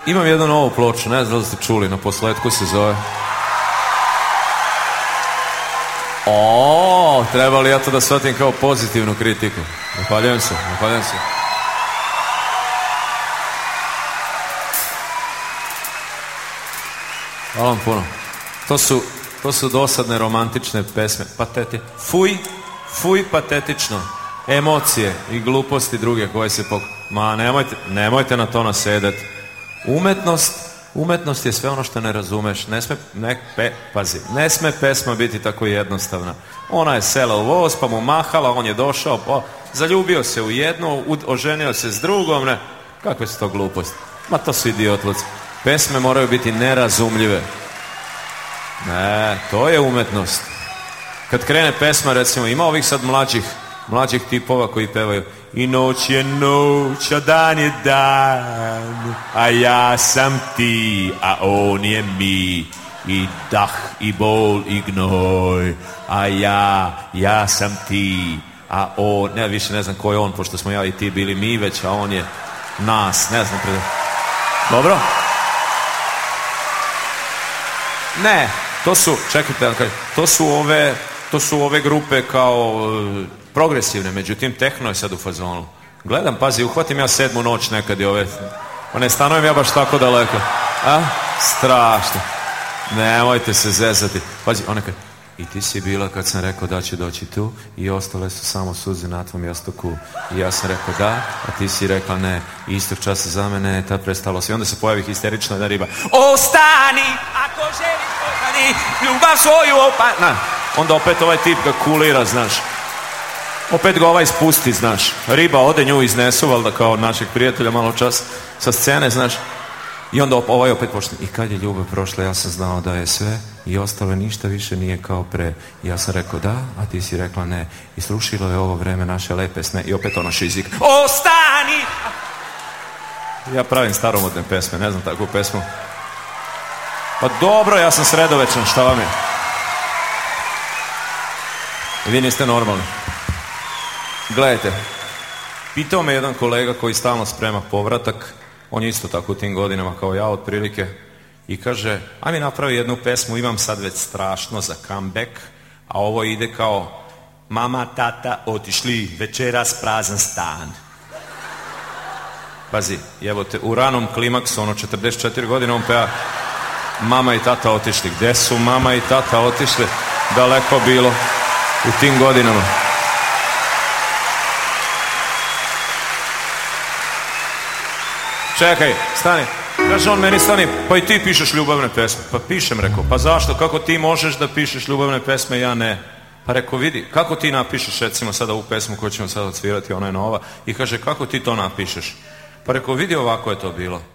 Imam jednu novu ploču, ne znam da li ste čuli, na posletku se zove. Treba li ja to da shvatim kao pozitivnu kritiku? Zahvaljujem se. Hvala vam puno. To su dosadne romantične pesme. Fuj patetično. Emocije i gluposti druge koje se Ma nemojte na to nasedati. Umetnost je sve ono što ne razumeš. Ne sme pesma biti tako jednostavna. Ona je sela u voz, pa mu mahala, on je došao, zaljubio se u jednu, oženio se s drugom, ne. Kakve su to gluposti? Ma to su idiotluci. Pesme moraju biti nerazumljive. Ne, to je umetnost. Kad krene pesma, recimo, ima ovih sad mlađih tipova koji pevaju i noć je noć, a dan je dan, a ja sam ti, a on je mi, i dah, i bol, i gnoj, a ja sam ti, a on, više ne znam ko je on, pošto smo ja i ti bili mi već, a on je nas, ne znam. Dobro? Ne, to su ove grupe kao progresivne, međutim tehno je sad u fazonu. Gledam, pazi, uhvatim ja 7. noć nekad i ne stanujem ja baš tako daleko. Strašno. Nemojte se zezati. Pazi, onekad, i ti si bila kad sam rekao da će doći tu i ostale su samo suze na tvom jastuku. I ja sam rekao da, a ti si rekla ne. I istog časa za mene je tad prestalo se. I onda se pojavi histerična da riba. Ostani, ako želiš ostani, ljubav svoju opana. Onda opet ovaj tip ga kulira, znaš. Opet ga ovaj spusti, znaš. Riba ode, nju iznesu, valjda kao našeg prijatelja malo čas sa scene, znaš. I onda ovaj opet počne. I kad je ljubav prošla, ja sam znao da je sve i ostalo ništa više nije kao pre. I ja sam rekao da, a ti si rekla ne. I srušilo je ovo vreme naše lepe sne. I opet ono šizik. Ostani! Ja pravim staromodne pesme, ne znam takvu pesmu. Pa dobro, ja sam sredovečan, šta vam je? Vi niste normalni. Gledajte, pitao me jedan kolega koji stalno sprema povratak, on je isto tako u tim godinama kao ja otprilike, i kaže, aj mi napravi jednu pesmu, imam sad već strašno za comeback, a ovo ide kao mama, tata, otišli, večeras prazan stan. Pazi, evo te, u ranom klimaksu, 44 godine, on peva mama i tata otišli. Gde su mama i tata otišli? Daleko bilo u tim godinama. Čekaj, stani. Kaže on meni, stani, pa i ti pišeš ljubavne pesme. Pa pišem, rekao, pa zašto? Kako ti možeš da pišeš ljubavne pesme, ja ne? Pa rekao, vidi, kako ti napišeš recimo sada ovu pesmu koju ćemo sada odsvirati, ona je nova. I kaže, kako ti to napišeš? Pa rekao, vidi, ovako je to bilo.